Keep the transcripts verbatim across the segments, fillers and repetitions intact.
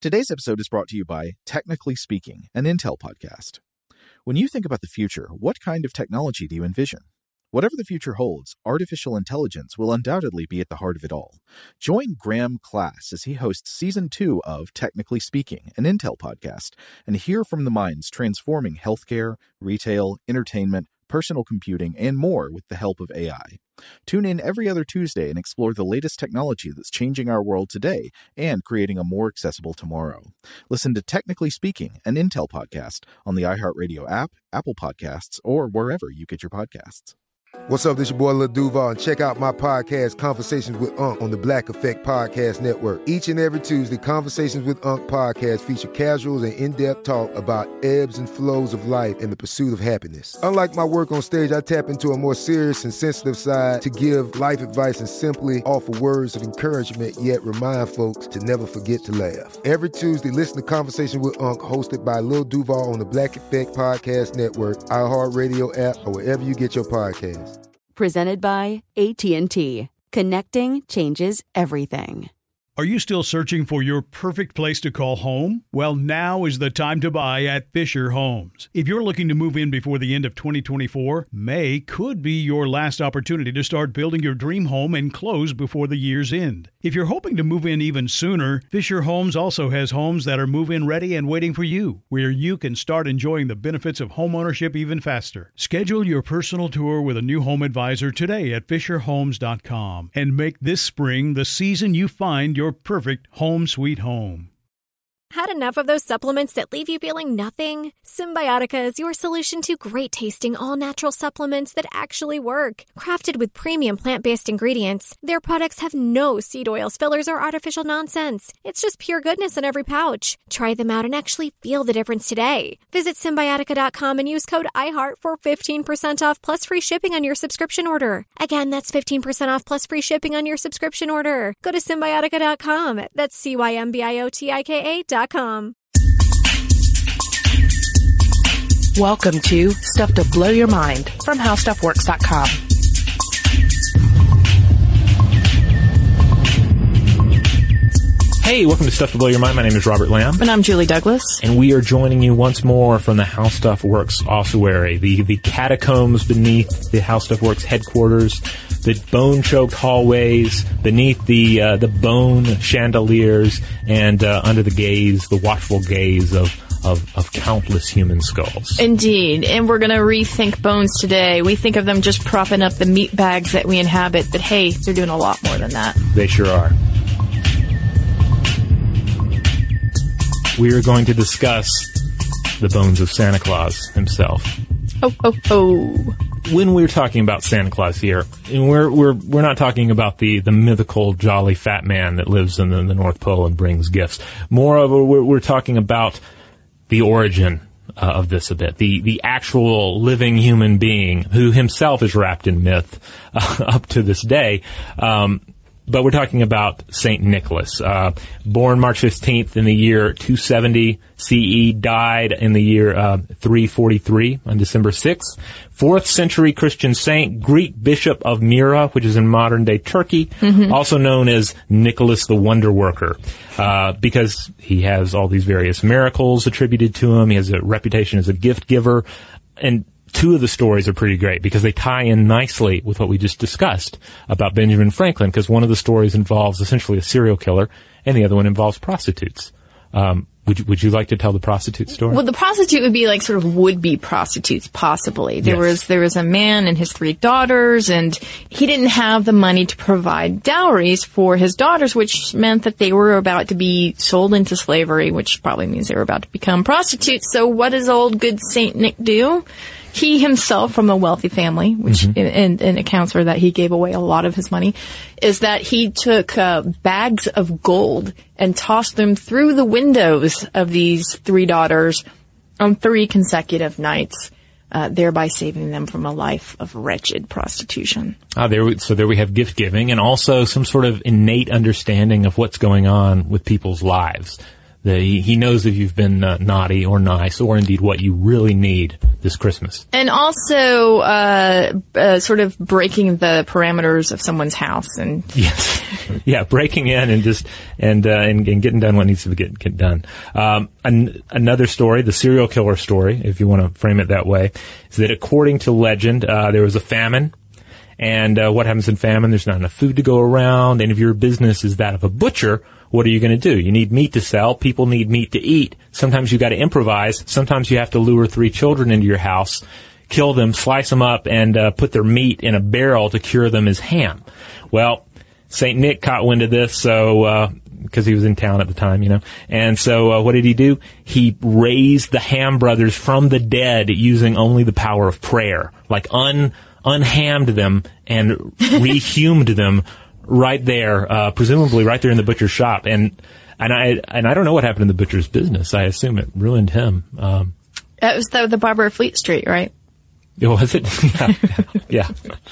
Today's episode is brought to you by Technically Speaking, an Intel podcast. When you think about the future, what kind of technology do you envision? Whatever the future holds, artificial intelligence will undoubtedly be at the heart of it all. Join Graham Class as he hosts Season two of Technically Speaking, an Intel podcast, and hear from the minds transforming healthcare, retail, entertainment, personal computing, and more with the help of A I. Tune in every other Tuesday and explore the latest technology that's changing our world today and creating a more accessible tomorrow. Listen to Technically Speaking, an Intel podcast on the iHeartRadio app, Apple Podcasts, or wherever you get your podcasts. What's up, this your boy Lil Duval, and check out my podcast, Conversations with Unc, on the Black Effect Podcast Network. Each and every Tuesday, Conversations with Unc podcast feature casuals and in-depth talk about ebbs and flows of life and the pursuit of happiness. Unlike my work on stage, I tap into a more serious and sensitive side to give life advice and simply offer words of encouragement, yet remind folks to never forget to laugh. Every Tuesday, listen to Conversations with Unc, hosted by Lil Duval on the Black Effect Podcast Network, iHeartRadio app, or wherever you get your podcasts. Presented by A T and T. Connecting changes everything. Are you still searching for your perfect place to call home? Well, now is the time to buy at Fisher Homes. If you're looking to move in before the end of twenty twenty-four, May could be your last opportunity to start building your dream home and close before the year's end. If you're hoping to move in even sooner, Fisher Homes also has homes that are move-in ready and waiting for you, where you can start enjoying the benefits of homeownership even faster. Schedule your personal tour with a new home advisor today at fisher homes dot com and make this spring the season you find your Your perfect home sweet home. Had enough of those supplements that leave you feeling nothing? Symbiotica is your solution to great-tasting, all-natural supplements that actually work. Crafted with premium plant-based ingredients, their products have no seed oils, fillers, or artificial nonsense. It's just pure goodness in every pouch. Try them out and actually feel the difference today. Visit Symbiotica dot com and use code iHeart for fifteen percent off plus free shipping on your subscription order. Again, that's fifteen percent off plus free shipping on your subscription order. Go to Symbiotica dot com. That's C Y M B I O T I K A dot com. Welcome to Stuff to Blow Your Mind from How Stuff Works dot com. Hey, welcome to Stuff to Blow Your Mind. My name is Robert Lamb. And I'm Julie Douglas. And we are joining you once more from the How Stuff Works ossuary, the, the catacombs beneath the How Stuff Works headquarters, the bone-choked hallways, beneath the uh, the bone chandeliers, and uh, under the gaze, the watchful gaze of, of, of countless human skulls. Indeed. And we're going to rethink bones today. We think of them just propping up the meat bags that we inhabit, but hey, they're doing a lot more than that. They sure are. We are going to discuss the bones of Santa Claus himself. Oh, oh, oh. When we're talking about Santa Claus here, and we're we're we're not talking about the, the mythical jolly fat man that lives in the, the North Pole and brings gifts. Moreover, we're, we're talking about the origin uh, of this a bit, the the actual living human being who himself is wrapped in myth uh, up to this day. Um, But we're talking about Saint Nicholas, uh, born March fifteenth in the year two seventy C E, died in the year uh, three forty-three on December sixth. Fourth century Christian saint, Greek bishop of Myra, which is in modern-day Turkey, mm-hmm. also known as Nicholas the Wonder Worker, uh, because he has all these various miracles attributed to him. He has a reputation as a gift giver, and two of the stories are pretty great because they tie in nicely with what we just discussed about Benjamin Franklin, because one of the stories involves essentially a serial killer and the other one involves prostitutes. Um, would you, would you like to tell the prostitute story? Well, the prostitute would be like sort of would-be prostitutes, possibly. There yes. was there was a man and his three daughters, and he didn't have the money to provide dowries for his daughters, which meant that they were about to be sold into slavery, which probably means they were about to become prostitutes. So what does old good Saint Nick do? He himself, from a wealthy family, which mm-hmm. in, in accounts for that he gave away a lot of his money, is that he took uh, bags of gold and tossed them through the windows of these three daughters on three consecutive nights, uh, thereby saving them from a life of wretched prostitution. Ah, there we, so there we have gift giving and also some sort of innate understanding of what's going on with people's lives. The, he, he knows if you've been uh, naughty or nice, or indeed what you really need this Christmas. And also, uh, uh, sort of breaking the parameters of someone's house. And yes, yeah, breaking in and just and uh, and, and getting done what needs to get get done. Um, an, another story, the serial killer story, if you want to frame it that way, is that according to legend, uh, there was a famine. And uh, what happens in famine? There's not enough food to go around. And if your business is that of a butcher, what are you going to do? You need meat to sell. People need meat to eat. Sometimes you got to improvise. Sometimes you have to lure three children into your house, kill them, slice them up, and uh, put their meat in a barrel to cure them as ham. Well, Saint Nick caught wind of this, so uh, because he was in town at the time, you know. And so uh, what did he do? He raised the Ham brothers from the dead using only the power of prayer, like un. unhammed them and rehumed them right there, uh, presumably right there in the butcher's shop. And, and I, and I don't know what happened in the butcher's business. I assume it ruined him. Um, that was the, the barber of Fleet Street, right? Was it? yeah. yeah.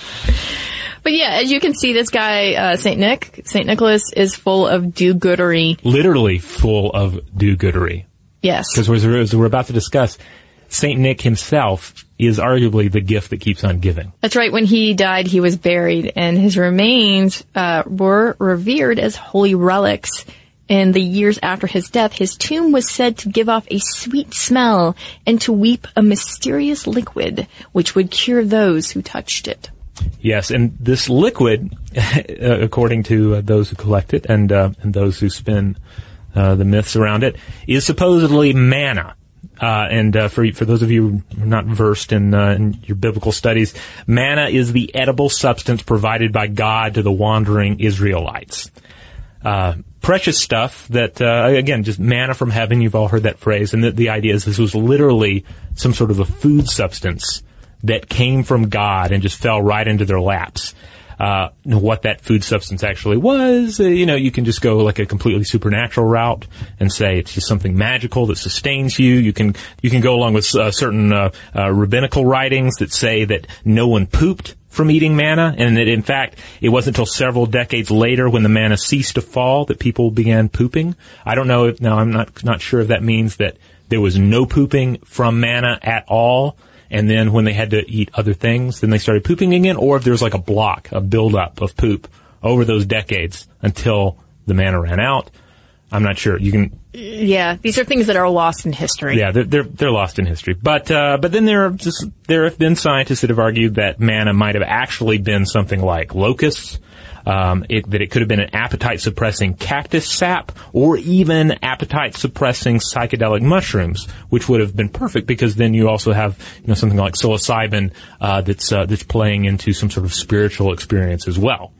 But yeah, as you can see, this guy, uh, Saint Nick, Saint Nicholas is full of do-goodery. Literally full of do-goodery. Yes. Because as we're about to discuss, Saint Nick himself is arguably the gift that keeps on giving. That's right. When he died, he was buried, and his remains uh, were revered as holy relics. In the years after his death, his tomb was said to give off a sweet smell and to weep a mysterious liquid, which would cure those who touched it. Yes, and this liquid, according to uh, those who collect it and uh, and those who spin uh, the myths around it, is supposedly manna. Uh, and uh, for for those of you who are not versed in, uh, in your biblical studies, manna is the edible substance provided by God to the wandering Israelites. Uh, precious stuff that, uh, again, just manna from heaven. You've all heard that phrase. And the, the idea is this was literally some sort of a food substance that came from God and just fell right into their laps. Uh, what that food substance actually was, uh, you know, you can just go like a completely supernatural route and say it's just something magical that sustains you. You can, you can go along with uh, certain, uh, uh, rabbinical writings that say that no one pooped from eating manna, and that in fact, it wasn't until several decades later when the manna ceased to fall that people began pooping. I don't know if, now I'm not, not sure if that means that there was no pooping from manna at all. And then when they had to eat other things, then they started pooping again, or if there was like a block, a buildup of poop over those decades until the manna ran out. I'm not sure. You can. Yeah, these are things that are lost in history. Yeah, they're they're, they're lost in history. But uh, but then there are just there have been scientists that have argued that manna might have actually been something like locusts. Um, it, that it could have been an appetite-suppressing cactus sap, or even appetite-suppressing psychedelic mushrooms, which would have been perfect because then you also have, you know, something like psilocybin uh, that's uh, that's playing into some sort of spiritual experience as well.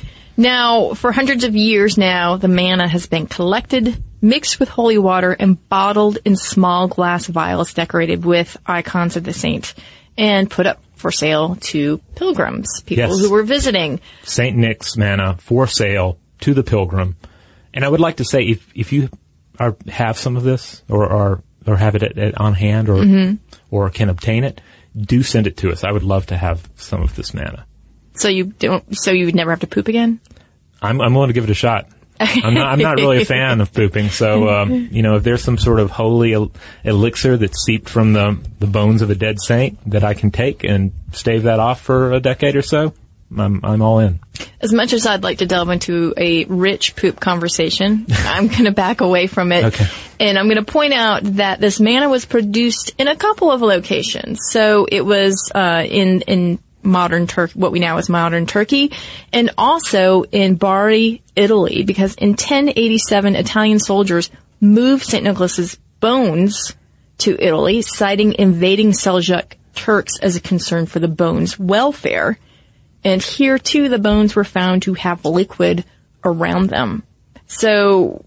Now, for hundreds of years now, the manna has been collected, mixed with holy water, and bottled in small glass vials decorated with icons of the saint, and put up for sale to pilgrims, people yes. who were visiting. Saint Nick's manna for sale to the pilgrim. And I would like to say, if if you are have some of this, or are or have it at, at, on hand, or mm-hmm. or can obtain it, do send it to us. I would love to have some of this manna. So you don't. So you would never have to poop again? I'm I'm willing to give it a shot. I'm not, I'm not really a fan of pooping, so, um, you know, if there's some sort of holy el- elixir that's seeped from the, the bones of a dead saint that I can take and stave that off for a decade or so, I'm, I'm all in. As much as I'd like to delve into a rich poop conversation, I'm going to back away from it. Okay. And I'm going to point out that this manna was produced in a couple of locations. So it was, uh, in, in, modern Turkey, what we now as modern Turkey, and also in Bari, Italy, because in ten eighty-seven, Italian soldiers moved Saint Nicholas's bones to Italy, citing invading Seljuk Turks as a concern for the bones' welfare. And here, too, the bones were found to have liquid around them. So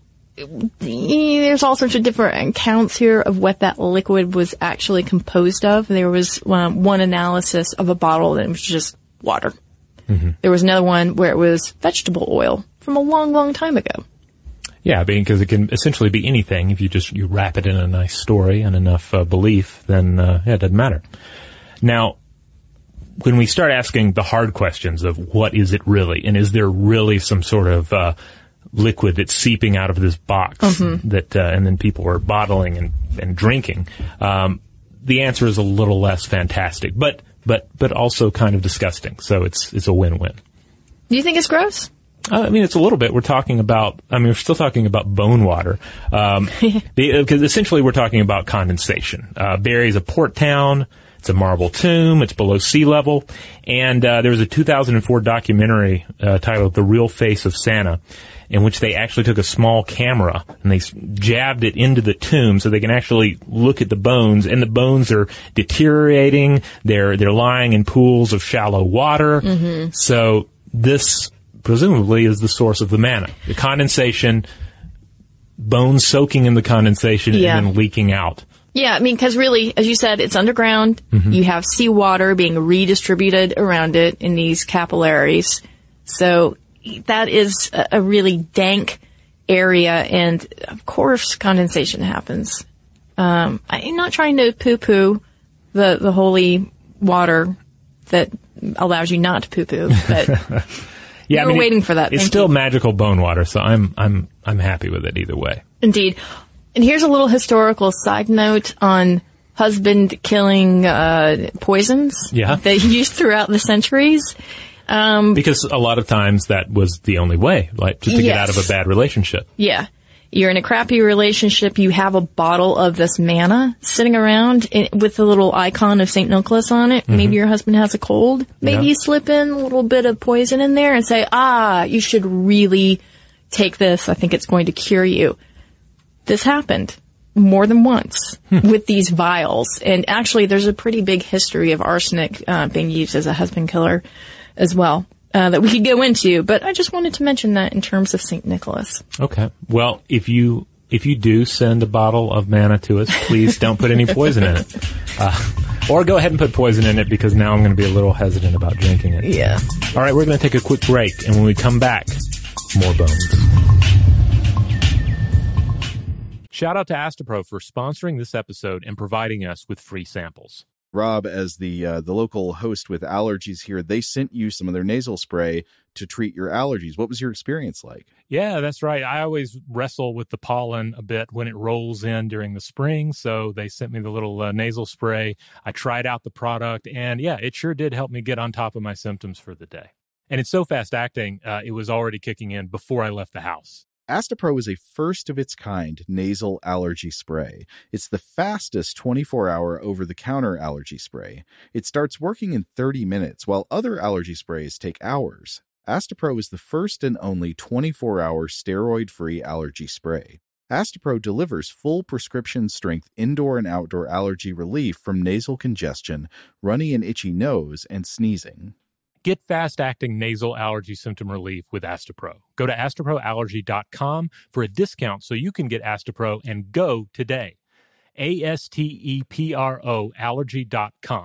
there's all sorts of different accounts here of what that liquid was actually composed of. There was um, one analysis of a bottle that was just water. Mm-hmm. There was another one where it was vegetable oil from a long, long time ago. Yeah, because it can essentially be anything. If you just you wrap it in a nice story and enough uh, belief, then uh, yeah, it doesn't matter. Now, when we start asking the hard questions of what is it really, and is there really some sort of uh, liquid that's seeping out of this box mm-hmm. that, uh, and then people are bottling and, and drinking. Um, the answer is a little less fantastic, but, but, but also kind of disgusting. So it's, it's a win-win. Do you think it's gross? Uh, I mean, it's a little bit. We're talking about, I mean, we're still talking about bone water. Um, because essentially we're talking about condensation. Uh, Barry's a port town. It's a marble tomb. It's below sea level. And, uh, there was a two thousand four documentary, uh, titled The Real Face of Santa, in which they actually took a small camera and they jabbed it into the tomb so they can actually look at the bones, and the bones are deteriorating. They're, they're lying in pools of shallow water. Mm-hmm. So this presumably is the source of the manna. The condensation, bones soaking in the condensation yeah. and then leaking out. Yeah, I mean, because really, as you said, it's underground. Mm-hmm. You have seawater being redistributed around it in these capillaries. So that is a, a really dank area, and of course condensation happens. Um, I'm not trying to poo-poo the, the holy water that allows you not to poo-poo, but yeah, we were I mean, waiting it, for that. It's Thank still you. magical bone water, so I'm I'm I'm happy with it either way. Indeed. And here's a little historical side note on husband-killing uh, poisons yeah. they used throughout the centuries. Um, because a lot of times that was the only way, like just to yes. get out of a bad relationship. Yeah. You're in a crappy relationship, you have a bottle of this manna sitting around in, with a little icon of Saint Nicholas on it. Mm-hmm. Maybe your husband has a cold. Maybe yeah. you slip in a little bit of poison in there and say, ah, you should really take this. I think it's going to cure you. This happened more than once hmm. with these vials. And actually, there's a pretty big history of arsenic uh, being used as a husband killer as well. Uh, that we could go into, but I just wanted to mention that in terms of Saint Nicholas. Okay. Well, if you if you do send a bottle of manna to us, please don't put any poison in it. Uh, or go ahead and put poison in it, because now I'm going to be a little hesitant about drinking it. Yeah. All right, we're going to take a quick break, and when we come back, more bones. Shout out to Astepro for sponsoring this episode and providing us with free samples. Rob, as the uh, the local host with allergies here, they sent you some of their nasal spray to treat your allergies. What was your experience like? Yeah, that's right. I always wrestle with the pollen a bit when it rolls in during the spring, so they sent me the little uh, nasal spray. I tried out the product, and yeah, it sure did help me get on top of my symptoms for the day. And it's so fast-acting, uh, it was already kicking in before I left the house. Astepro is a first-of-its-kind nasal allergy spray. It's the fastest twenty-four hour over-the-counter allergy spray. It starts working in thirty minutes, while other allergy sprays take hours. Astepro is the first and only twenty-four hour steroid-free allergy spray. Astepro delivers full prescription-strength indoor and outdoor allergy relief from nasal congestion, runny and itchy nose, and sneezing. Get fast-acting nasal allergy symptom relief with Astepro. Go to astepro allergy dot com for a discount so you can get Astepro and go today. A S T E P R O allergy dot com.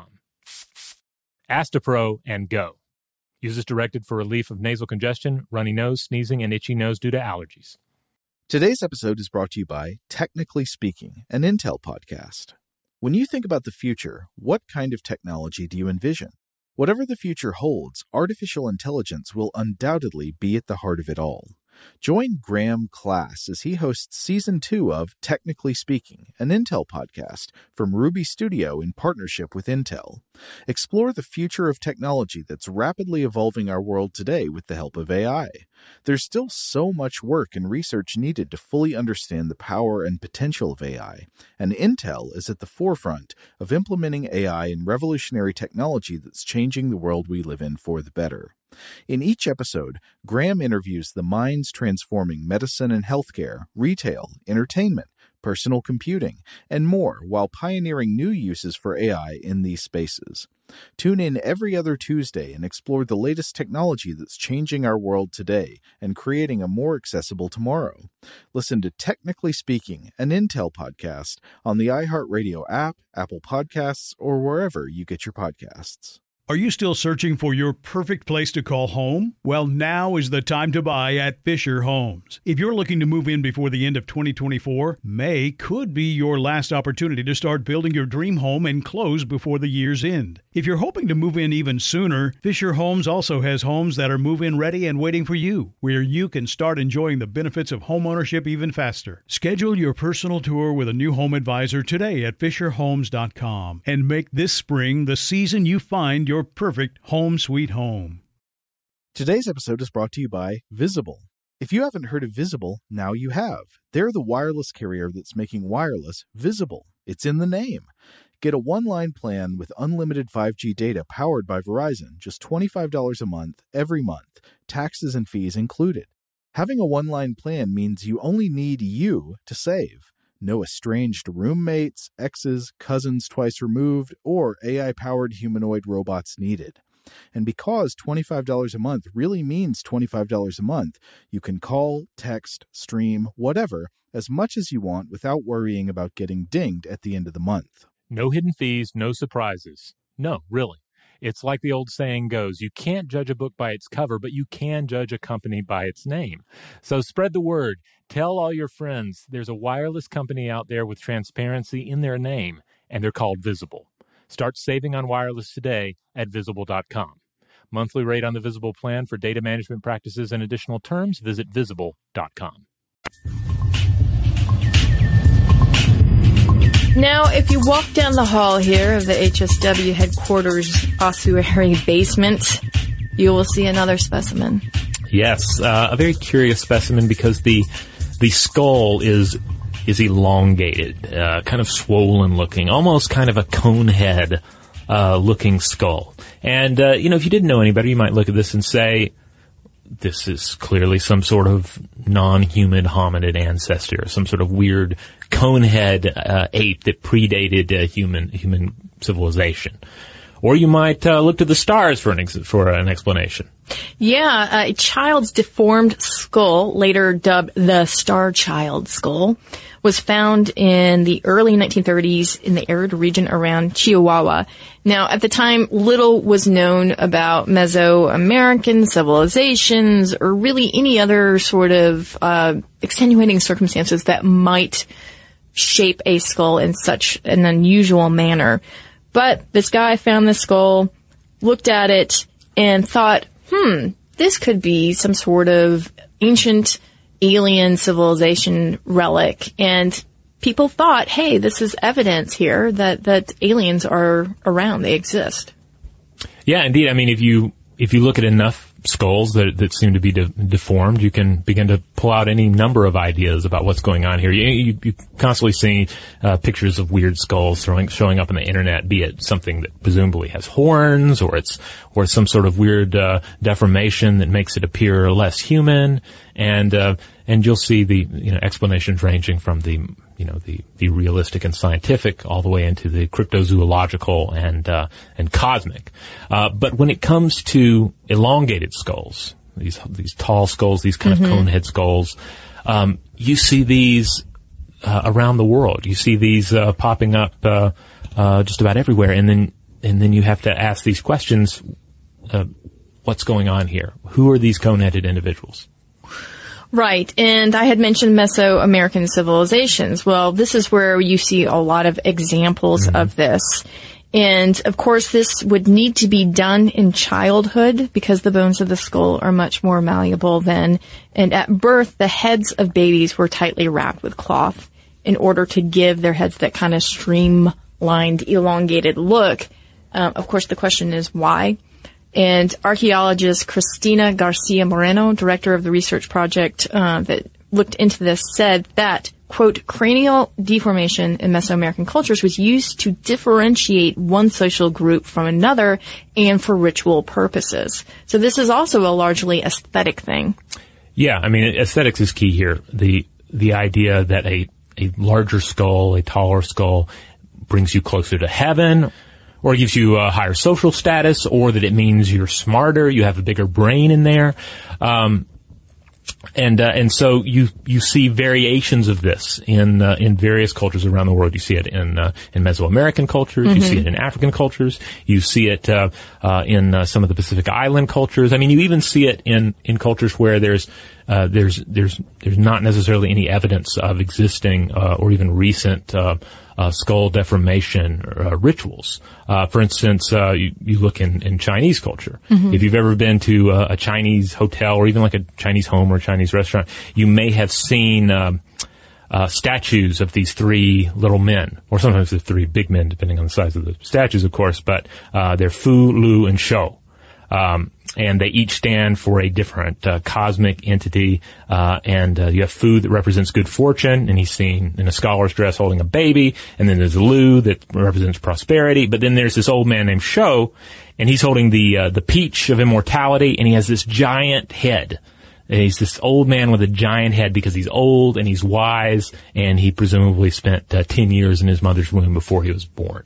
Astepro and go. Use as directed for relief of nasal congestion, runny nose, sneezing, and itchy nose due to allergies. Today's episode is brought to you by Technically Speaking, an Intel podcast. When you think about the future, what kind of technology do you envision? Whatever the future holds, artificial intelligence will undoubtedly be at the heart of it all. Join Graham Class as he hosts Season two of Technically Speaking, an Intel podcast from Ruby Studio in partnership with Intel. Explore the future of technology that's rapidly evolving our world today with the help of A I. There's still so much work and research needed to fully understand the power and potential of A I, and Intel is at the forefront of implementing A I in revolutionary technology that's changing the world we live in for the better. In each episode, Graham interviews the minds transforming medicine and healthcare, retail, entertainment, personal computing, and more while pioneering new uses for A I in these spaces. Tune in every other Tuesday and explore the latest technology that's changing our world today and creating a more accessible tomorrow. Listen to Technically Speaking, an Intel podcast on the iHeartRadio app, Apple Podcasts, or wherever you get your podcasts. Are you still searching for your perfect place to call home? Well, now is the time to buy at Fisher Homes. If you're looking to move in before the end of twenty twenty-four, May could be your last opportunity to start building your dream home and close before the year's end. If you're hoping to move in even sooner, Fisher Homes also has homes that are move-in ready and waiting for you, where you can start enjoying the benefits of homeownership even faster. Schedule your personal tour with a new home advisor today at fisher homes dot com and make this spring the season you find your Your perfect home sweet home. Today's episode is brought to you by Visible. If you haven't heard of Visible, now you have. They're the wireless carrier that's making wireless visible. It's in the name. Get a one-line plan with unlimited five G data powered by Verizon, just twenty-five dollars a month, every month, taxes and fees included. Having a one-line plan means you only need you to save. No estranged roommates, exes, cousins twice removed, or A I-powered humanoid robots needed. And because twenty-five dollars a month really means twenty-five dollars a month, you can call, text, stream, whatever, as much as you want without worrying about getting dinged at the end of the month. No hidden fees, no surprises. No, really. It's like the old saying goes, you can't judge a book by its cover, but you can judge a company by its name. So spread the word. Tell all your friends there's a wireless company out there with transparency in their name, and they're called Visible. Start saving on wireless today at visible dot com. Monthly rate on the Visible plan for data management practices and additional terms, visit visible dot com. Now, if you walk down the hall here of the H S W headquarters ossuary basement, you will see another specimen. Yes, uh, a very curious specimen because the the skull is is elongated, uh, kind of swollen looking, almost kind of a cone head uh, looking skull. And, uh, you know, if you didn't know any better, you might look at this and say, this is clearly some sort of non-human hominid ancestor, some sort of weird conehead uh, ape that predated uh, human human civilization. Or you might uh, look to the stars for an ex- for an explanation. Yeah, uh, a child's deformed skull, later dubbed the Star Child skull, was found in the early nineteen thirties in the arid region around Chihuahua. Now, at the time, little was known about Mesoamerican civilizations or really any other sort of uh extenuating circumstances that might shape a skull in such an unusual manner. But this guy found this skull, looked at it, and thought, hmm, this could be some sort of ancient alien civilization relic. And people thought, hey, this is evidence here that, that aliens are around. They exist. Yeah, indeed. I mean, if you if you look at enough skulls that that seem to be de- deformed, you can begin to pull out any number of ideas about what's going on here. You, you, you constantly see uh, pictures of weird skulls throwing, showing up on the internet, be it something that presumably has horns, or it's or it's some sort of weird uh, deformation that makes it appear less human, and uh, and you'll see the you know explanations ranging from the you know the the realistic and scientific all the way into the cryptozoological and uh, and cosmic. Uh, but when it comes to elongated skulls, these these tall skulls, these kind mm-hmm. of cone head skulls, um, you see these uh, around the world. You see these uh, popping up uh, uh, just about everywhere, and then and then you have to ask these questions: uh, what's going on here? Who are these cone-headed individuals? Right. And I had mentioned Mesoamerican civilizations. Well, this is where you see a lot of examples mm-hmm. of this. And, of course, this would need to be done in childhood because the bones of the skull are much more malleable then. And at birth, the heads of babies were tightly wrapped with cloth in order to give their heads that kind of streamlined, elongated look. Um, of course, the question is why? And archaeologist Cristina Garcia Moreno, director of the research project uh, that looked into this, said that, quote, cranial deformation in Mesoamerican cultures was used to differentiate one social group from another and for ritual purposes. So this is also a largely aesthetic thing. Yeah, I mean, aesthetics is key here. The the idea that a, a larger skull, a taller skull, brings you closer to heaven, or gives you a higher social status, or that it means you're smarter, you have a bigger brain in there. Um, And uh, and so you you see variations of this in uh, in various cultures around the world. You see it in uh, in Mesoamerican cultures. Mm-hmm. You see it in African cultures. You see it uh, uh, in uh, some of the Pacific Island cultures. I mean, you even see it in, in cultures where there's uh, there's there's there's not necessarily any evidence of existing uh, or even recent uh, uh, skull deformation uh, rituals. Uh, for instance, uh, you, you look in, in Chinese culture. Mm-hmm. If you've ever been to a, a Chinese hotel or even like a Chinese home or a Chinese restaurant, you may have seen um, uh, statues of these three little men, or sometimes the three big men, depending on the size of the statues, of course. But uh, they're Fu, Lu, and Shou. Um, and they each stand for a different uh, cosmic entity. Uh, and uh, you have Fu that represents good fortune, and he's seen in a scholar's dress holding a baby. And then there's Lu that represents prosperity. But then there's this old man named Shou, and he's holding the uh, the peach of immortality, and he has this giant head. And he's this old man with a giant head because he's old and he's wise, and he presumably spent uh, ten years in his mother's womb before he was born.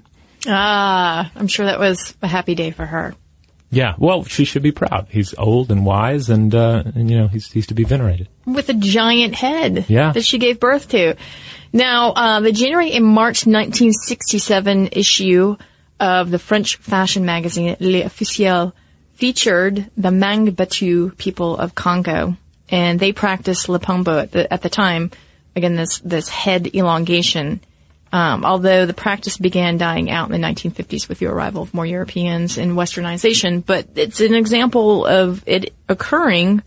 Ah, I'm sure that was a happy day for her. Yeah, well, she should be proud. He's old and wise, and, uh, and you know, he's, he's to be venerated. With a giant head yeah. that she gave birth to. Now, uh, the January and March nineteen sixty-seven issue of the French fashion magazine L'Officiel featured the Mangbetu people of Congo, and they practiced Lipombo at the, at the time. Again, this, this head elongation. Um, although the practice began dying out in the nineteen fifties with the arrival of more Europeans and westernization, but it's an example of it occurring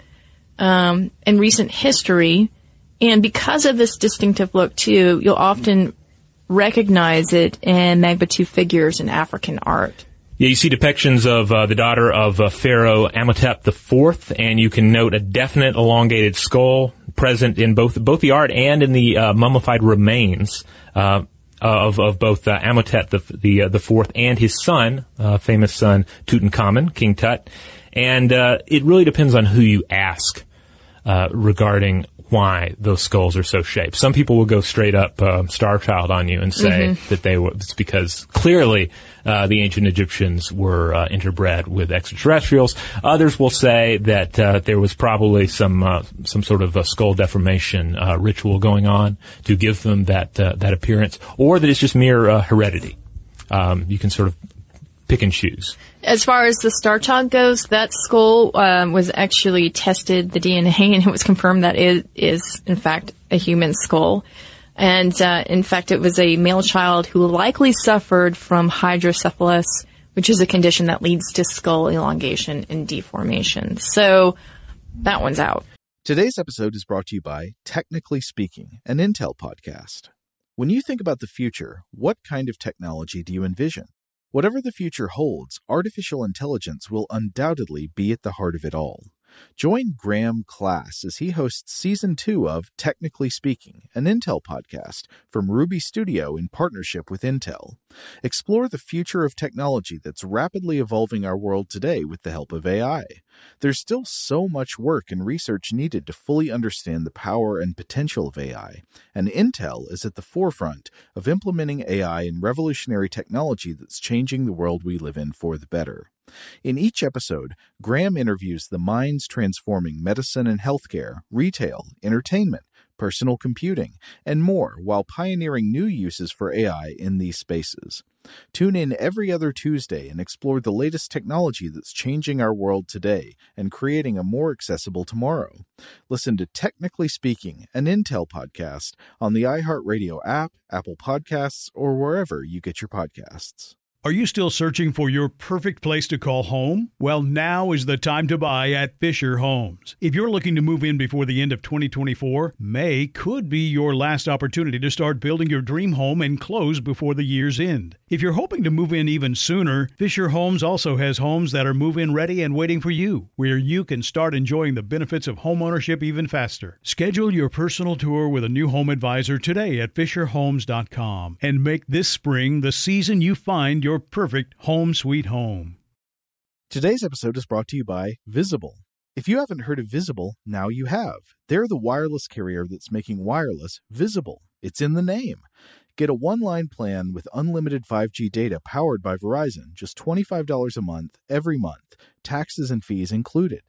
um, in recent history. And because of this distinctive look, too, you'll often recognize it in Mangbetu figures in African art. Yeah, you see depictions of uh, the daughter of uh, Pharaoh Amenhotep the fourth, and you can note a definite elongated skull present in both both the art and in the uh, mummified remains uh, of of both uh, Amenhotep the the, uh, the fourth and his son, uh, famous son Tutankhamun, King Tut. And uh, it really depends on who you ask uh, regarding why those skulls are so shaped. Some people will go straight up uh, Star Child on you and say mm-hmm. that they were, it's because clearly uh, the ancient Egyptians were uh, interbred with extraterrestrials. Others will say that uh, there was probably some uh, some sort of a skull deformation uh, ritual going on to give them that uh, that appearance, or that it's just mere uh, heredity. Um, you can sort of pick and choose. As far as the Star Child goes, that skull um, was actually tested, the D N A, and it was confirmed that it is, in fact, a human skull. And, uh, in fact, it was a male child who likely suffered from hydrocephalus, which is a condition that leads to skull elongation and deformation. So that one's out. Today's episode is brought to you by Technically Speaking, an Intel podcast. When you think about the future, what kind of technology do you envision? Whatever the future holds, artificial intelligence will undoubtedly be at the heart of it all. Join Graham Class as he hosts Season two of Technically Speaking, an Intel podcast from Ruby Studio in partnership with Intel. Explore the future of technology that's rapidly evolving our world today with the help of A I. There's still so much work and research needed to fully understand the power and potential of A I, and Intel is at the forefront of implementing A I in revolutionary technology that's changing the world we live in for the better. In each episode, Graham interviews the minds transforming medicine and healthcare, retail, entertainment, personal computing, and more while pioneering new uses for A I in these spaces. Tune in every other Tuesday and explore the latest technology that's changing our world today and creating a more accessible tomorrow. Listen to Technically Speaking, an Intel podcast on the iHeartRadio app, Apple Podcasts, or wherever you get your podcasts. Are you still searching for your perfect place to call home? Well, now is the time to buy at Fisher Homes. If you're looking to move in before the end of twenty twenty-four, May could be your last opportunity to start building your dream home and close before the year's end. If you're hoping to move in even sooner, Fisher Homes also has homes that are move-in ready and waiting for you, where you can start enjoying the benefits of homeownership even faster. Schedule your personal tour with a new home advisor today at fisher homes dot com and make this spring the season you find your perfect home sweet home. Today's episode is brought to you by Visible. If you haven't heard of Visible, now you have. They're the wireless carrier that's making wireless visible. It's in the name. Get a one-line plan with unlimited five G data powered by Verizon, just twenty-five dollars a month, every month, taxes and fees included.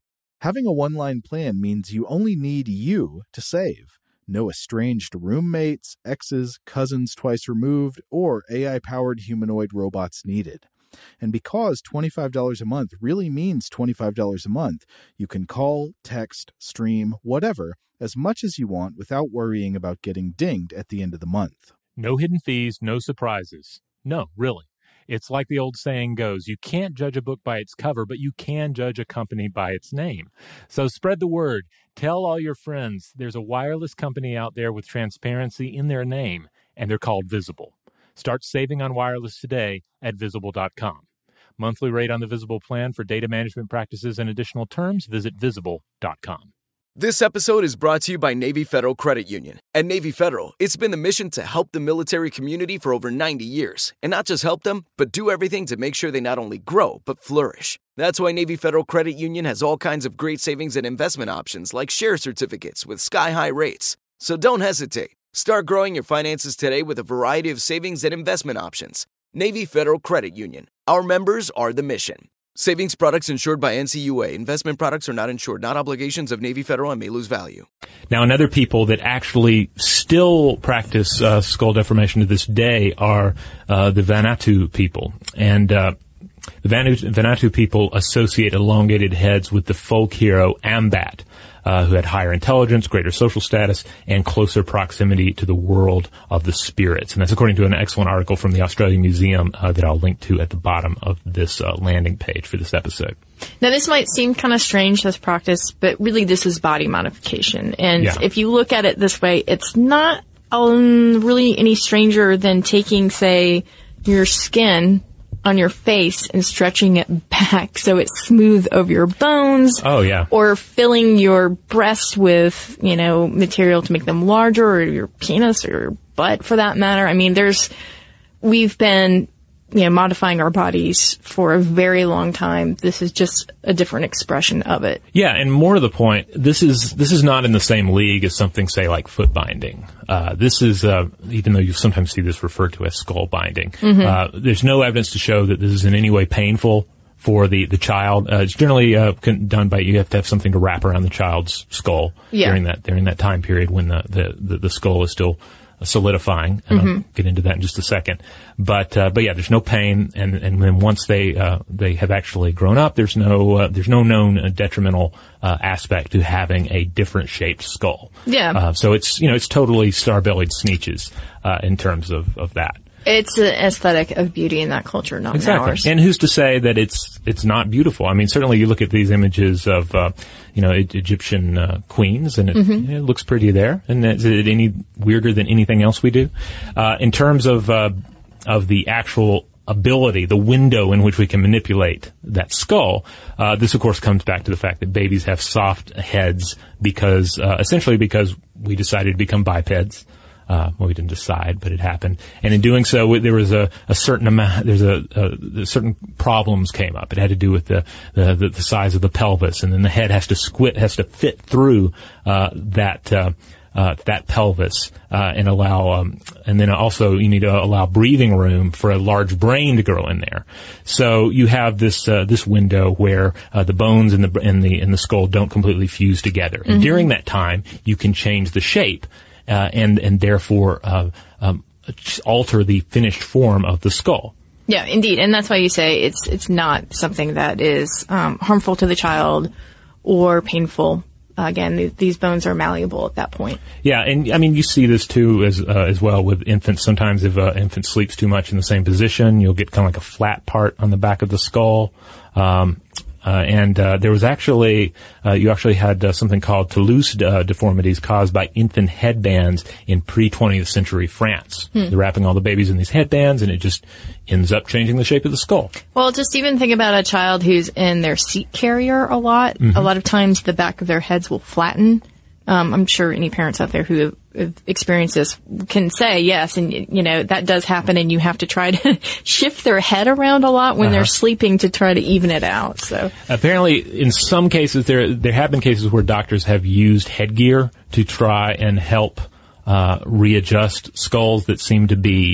Having a one-line plan means you only need you to save. No estranged roommates, exes, cousins twice removed, or A I-powered humanoid robots needed. And because twenty-five dollars a month really means twenty-five dollars a month, you can call, text, stream, whatever, as much as you want without worrying about getting dinged at the end of the month. No hidden fees, no surprises. No, really. It's like the old saying goes, you can't judge a book by its cover, but you can judge a company by its name. So spread the word. Tell all your friends there's a wireless company out there with transparency in their name, and they're called Visible. Start saving on wireless today at visible dot com. Monthly rate on the Visible plan for data management practices and additional terms, visit visible dot com. This episode is brought to you by Navy Federal Credit Union. At Navy Federal, it's been the mission to help the military community for over ninety years. And not just help them, but do everything to make sure they not only grow, but flourish. That's why Navy Federal Credit Union has all kinds of great savings and investment options like share certificates with sky-high rates. So don't hesitate. Start growing your finances today with a variety of savings and investment options. Navy Federal Credit Union. Our members are the mission. Savings products insured by N C U A. Investment products are not insured, not obligations of Navy Federal and may lose value. Now, another people that actually still practice uh, skull deformation to this day are uh, the Vanuatu people. And uh, the Vanuatu, Vanuatu people associate elongated heads with the folk hero Ambat, uh, who had higher intelligence, greater social status, and closer proximity to the world of the spirits. And that's according to an excellent article from the Australian Museum uh, that I'll link to at the bottom of this uh, landing page for this episode. Now, this might seem kind of strange, this practice, but really this is body modification. And Yeah. if you look at it this way, it's not um, really any stranger than taking, say, your skin on your face and stretching it back so it's smooth over your bones. Oh, yeah. Or filling your breasts with, you know, material to make them larger, or your penis or your butt for that matter. I mean, there's, we've been, you know, modifying our bodies for a very long time. This is just a different expression of it. Yeah, and more to the point, this is this is not in the same league as something, say, like foot binding. Uh, this is, uh, even though you sometimes see this referred to as skull binding, Mm-hmm. uh, there's no evidence to show that this is in any way painful for the, the child. Uh, it's generally uh, con- done by, you have to have something to wrap around the child's skull Yeah. during that during that time period when the, the, the, the skull is still solidifying, and Mm-hmm. I'll get into that in just a second. But uh, but yeah, there's no pain, and and then once they uh, they have actually grown up, there's no uh, there's no known uh, detrimental uh, aspect to having a different shaped skull. Yeah. Uh, so it's you know it's totally star-bellied sneeches uh, in terms of of that. It's an aesthetic of beauty in that culture, not in Exactly. ours. And who's to say that it's it's not beautiful? I mean, certainly you look at these images of, uh, you know, e- Egyptian uh, queens, and it, Mm-hmm. it looks pretty there. And is it any weirder than anything else we do? Uh, in terms of uh, of the actual ability, the window in which we can manipulate that skull, uh, this of course comes back to the fact that babies have soft heads because, uh, essentially because we decided to become bipeds. Uh, well, we didn't decide, but it happened. And in doing so, there was a, a certain amount, there's a, a, a certain problems came up. It had to do with the, the, the size of the pelvis, and then the head has to squit, has to fit through, uh, that, uh, uh, that pelvis, uh, and allow, um, and then also you need to allow breathing room for a large brain to grow in there. So you have this, uh, this window where, uh, the bones and the, and the, and the skull don't completely fuse together. And during that time, you can change the shape. Uh, and and therefore uh, um, alter the finished form of the skull. Yeah, indeed, and that's why you say it's it's not something that is um, harmful to the child or painful. Uh, again, th- these bones are malleable at that point. Yeah, and I mean you see this too as uh, as well with infants. Sometimes if an infant sleeps too much in the same position, you'll get kind of like a flat part on the back of the skull. Um, Uh, and uh, there was actually, uh, you actually had uh, something called Toulouse uh, deformities caused by infant headbands in pre-twentieth century France. Hmm. They're wrapping all the babies in these headbands, and it just ends up changing the shape of the skull. Well, just even think about a child who's in their seat carrier a lot. Mm-hmm. A lot of times the back of their heads will flatten. Um, I'm sure any parents out there who have, have experienced this can say yes, and you know that does happen, and you have to try to shift their head around a lot when Uh-huh. they're sleeping to try to even it out. So Apparently, in some cases, there there have been cases where doctors have used headgear to try and help uh, readjust skulls that seem to be uh,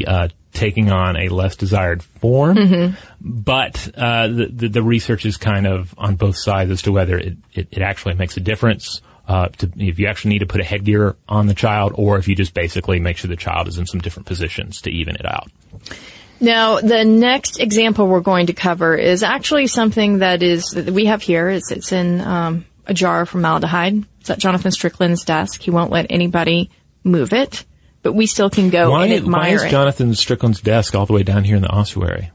taking on a less desired form. Mm-hmm. But uh, the, the the research is kind of on both sides as to whether it, it, it actually makes a difference. Uh, to, if you actually need to put a headgear on the child, or if you just basically make sure the child is in some different positions to even it out. Now, the next example we're going to cover is actually something that is that we have here. It's, it's in um, a jar of formaldehyde. It's at Jonathan Strickland's desk. He won't let anybody move it, but we still can go why, and admire why is it. Jonathan Strickland's desk all the way down here in the ossuary?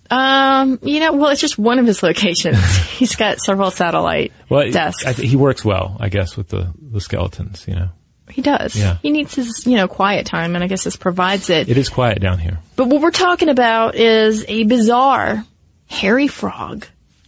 Um, you know, well, it's just one of his locations. He's got several satellite well, desks. I th- he works well, I guess, with the, the skeletons, you know. He does. Yeah. He needs his, you know, quiet time, and I guess this provides it. It is quiet down here. But what we're talking about is a bizarre hairy frog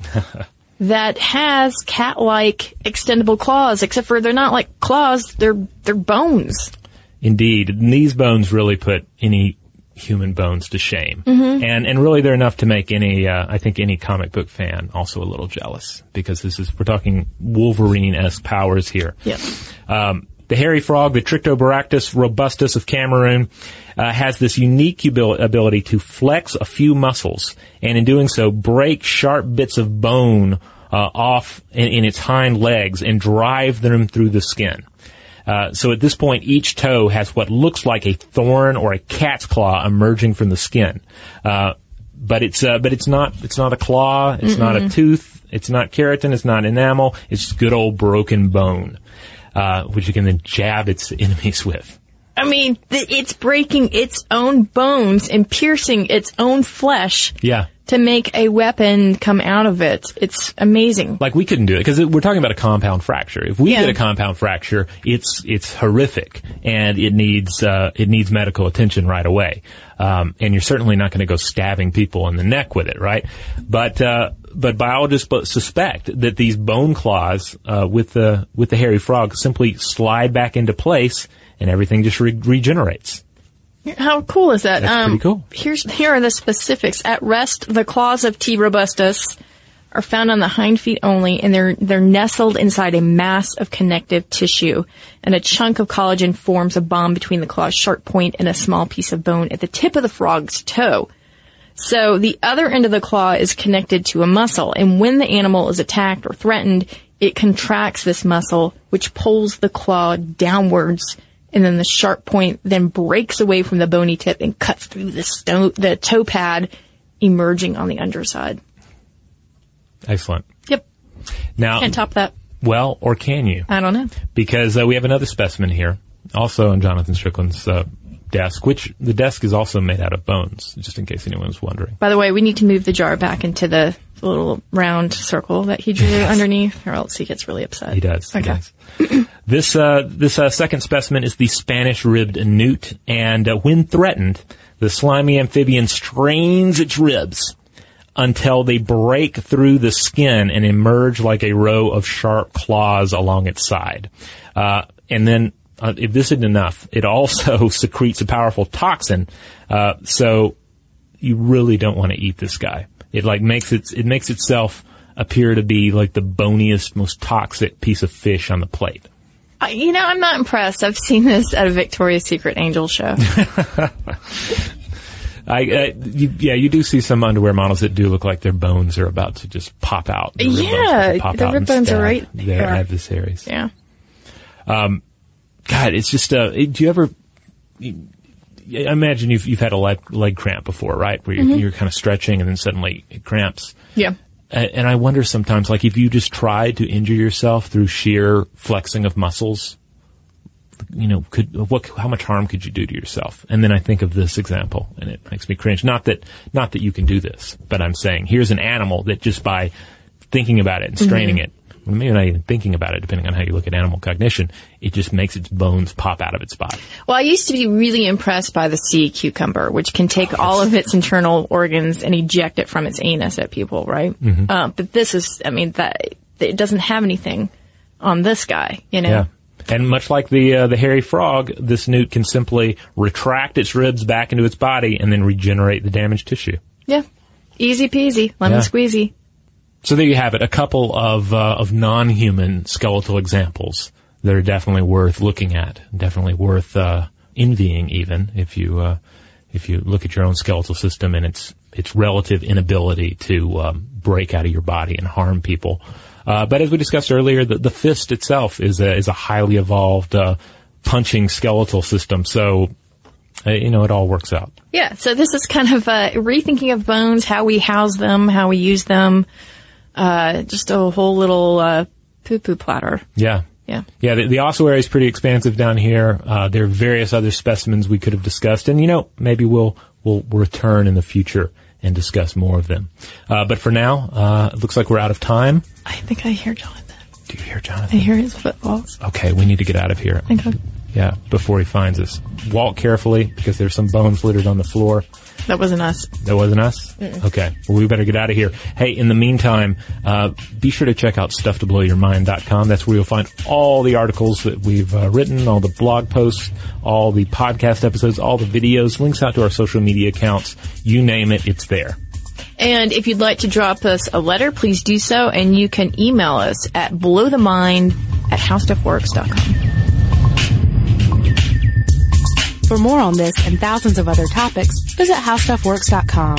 that has cat-like extendable claws, except for they're not like claws, they're they're bones. Indeed. And these bones really put any human bones to shame. Mm-hmm. And and really they're enough to make any, uh, I think any comic book fan also a little jealous, because this is, we're talking Wolverine-esque powers here. Yep. Um, the hairy frog, the Trichobaractus robustus of Cameroon, uh, has this unique abil- ability to flex a few muscles, and in doing so, break sharp bits of bone uh, off in, in its hind legs and drive them through the skin. Uh, so at this point, each toe has what looks like a thorn or a cat's claw emerging from the skin. Uh, but it's, uh, but it's not, it's not a claw, it's Mm-mm. not a tooth, it's not keratin, it's not enamel, it's just good old broken bone, uh, which you can then jab its enemies with. I mean, th- it's breaking its own bones and piercing its own flesh. Yeah. To make a weapon come out of it. It's amazing. Like, we couldn't do it, because we're talking about a compound fracture. If we yeah. get a compound fracture, it's it's horrific, and it needs uh, it needs medical attention right away. Um, and you're certainly not going to go stabbing people in the neck with it, right? But uh, but biologists suspect that these bone claws uh, with the with the hairy frog simply slide back into place, and everything just re- regenerates. How cool is that? That's um, pretty cool. Here's, here are the specifics. At rest, the claws of T. robustus are found on the hind feet only, and they're, they're nestled inside a mass of connective tissue. And a chunk of collagen forms a bond between the claw's sharp point and a small piece of bone at the tip of the frog's toe. So the other end of the claw is connected to a muscle, and when the animal is attacked or threatened, it contracts this muscle, which pulls the claw downwards. And then the sharp point then breaks away from the bony tip and cuts through the, sto- the toe pad, emerging on the underside. Excellent. Yep. Now, can't top that. Well, or can you? I don't know. Because uh, we have another specimen here, also on Jonathan Strickland's uh, desk, which the desk is also made out of bones, just in case anyone was wondering. By the way, we need to move the jar back into the little round circle that he drew yes. underneath, or else he gets really upset. He does. Okay. He does. This uh, this uh, second specimen is the Spanish-ribbed newt, and uh, when threatened, the slimy amphibian strains its ribs until they break through the skin and emerge like a row of sharp claws along its side. Uh, and then, uh, if this isn't enough, it also secretes a powerful toxin, uh, so you really don't want to eat this guy. It like makes it it makes itself appear to be like the boniest, most toxic piece of fish on the plate. Uh, you know, I'm not impressed. I've seen this at a Victoria's Secret angel show. I, uh, you, yeah, you do see some underwear models that do look like their bones are about to just pop out. The yeah, pop the out rib bones are right their there. adversaries. Yeah. Um, God, it's just. Uh, do you ever? You, I imagine you've you've had a leg, leg cramp before, right? Where you're, mm-hmm. you're kind of stretching and then suddenly it cramps. Yeah. And I wonder sometimes, like, if you just tried to injure yourself through sheer flexing of muscles, you know, could what? How much harm could you do to yourself? And then I think of this example, and it makes me cringe. Not that, not that you can do this, but I'm saying here's an animal that just by thinking about it and straining mm-hmm. it, well, maybe not even thinking about it, depending on how you look at animal cognition, it just makes its bones pop out of its body. Well, I used to be really impressed by the sea cucumber, which can take oh, all of its internal organs and eject it from its anus at people, right? Mm-hmm. Uh, but this is, I mean, that it doesn't have anything on this guy, you know? Yeah. And much like the uh, the hairy frog, this newt can simply retract its ribs back into its body and then regenerate the damaged tissue. Yeah. Easy peasy. Lemon yeah. squeezy. So there you have it, a couple of uh, of non-human skeletal examples that are definitely worth looking at, definitely worth uh, envying even, if you uh, if you look at your own skeletal system and its its relative inability to um, break out of your body and harm people. Uh, but as we discussed earlier, the, the fist itself is a, is a highly evolved uh, punching skeletal system. So, uh, you know, it all works out. Yeah, so this is kind of uh, rethinking of bones, how we house them, how we use them, uh, just a whole little uh, poo-poo platter. Yeah. Yeah. Yeah, the, the ossuary is pretty expansive down here. Uh, there are various other specimens we could have discussed, and, you know, maybe we'll we'll return in the future and discuss more of them. Uh, but for now, uh, it looks like we're out of time. I think I hear Jonathan. Do you hear Jonathan? I hear his footfalls. Okay, we need to get out of here. Okay. Yeah, before he finds us. Walk carefully, because there's some bones littered on the floor. That wasn't us. That wasn't us? Mm-mm. Okay. Well, we better get out of here. Hey, in the meantime, uh, be sure to check out stuff to blow your mind dot com. That's where you'll find all the articles that we've uh, written, all the blog posts, all the podcast episodes, all the videos, links out to our social media accounts. You name it, it's there. And if you'd like to drop us a letter, please do so, and you can email us at blowthemind at howstuffworks dot com. For more on this and thousands of other topics, visit how stuff works dot com.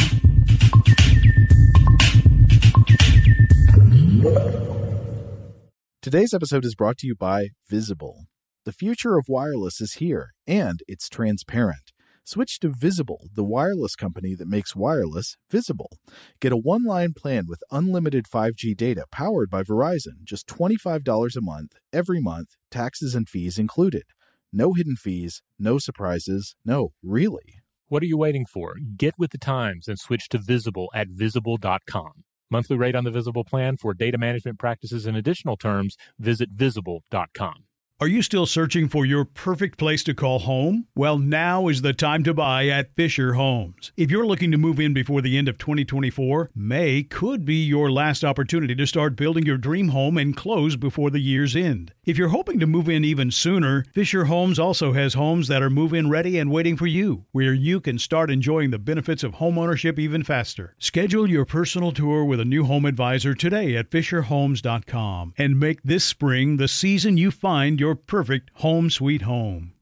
Today's episode is brought to you by Visible. The future of wireless is here, and it's transparent. Switch to Visible, the wireless company that makes wireless visible. Get a one-line plan with unlimited five G data powered by Verizon, just twenty-five dollars a month, every month, taxes and fees included. No hidden fees, no surprises, no, really. What are you waiting for? Get with the times and switch to Visible at visible dot com. Monthly rate on the Visible plan for data management practices and additional terms, visit visible dot com. Are you still searching for your perfect place to call home? Well, now is the time to buy at Fisher Homes. If you're looking to move in before the end of twenty twenty-four, May could be your last opportunity to start building your dream home and close before the year's end. If you're hoping to move in even sooner, Fisher Homes also has homes that are move-in ready and waiting for you, where you can start enjoying the benefits of homeownership even faster. Schedule your personal tour with a new home advisor today at fisher homes dot com and make this spring the season you find your perfect home sweet home.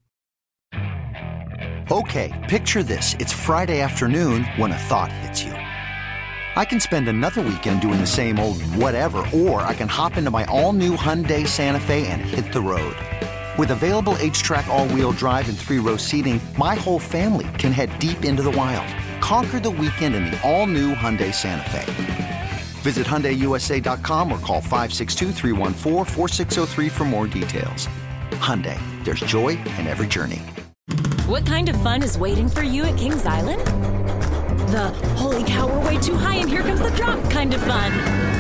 Okay, picture this. It's Friday afternoon when a thought hits you. I can spend another weekend doing the same old whatever, or I can hop into my all-new Hyundai Santa Fe and hit the road. With available H-Track all-wheel drive and three-row seating, my whole family can head deep into the wild. Conquer the weekend in the all-new Hyundai Santa Fe. Visit Hyundai U S A dot com or call five six two, three one four, four six zero three for more details. Hyundai, there's joy in every journey. What kind of fun is waiting for you at Kings Island? The holy cow, we're way too high and here comes the drop kind of fun.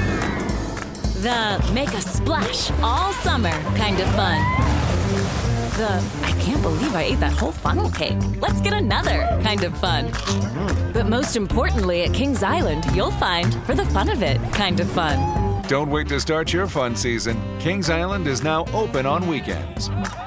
The make a splash all summer kind of fun. The I can't believe I ate that whole funnel cake. Let's get another kind of fun. But most importantly, at Kings Island, you'll find for the fun of it kind of fun. Don't wait to start your fun season. Kings Island is now open on weekends.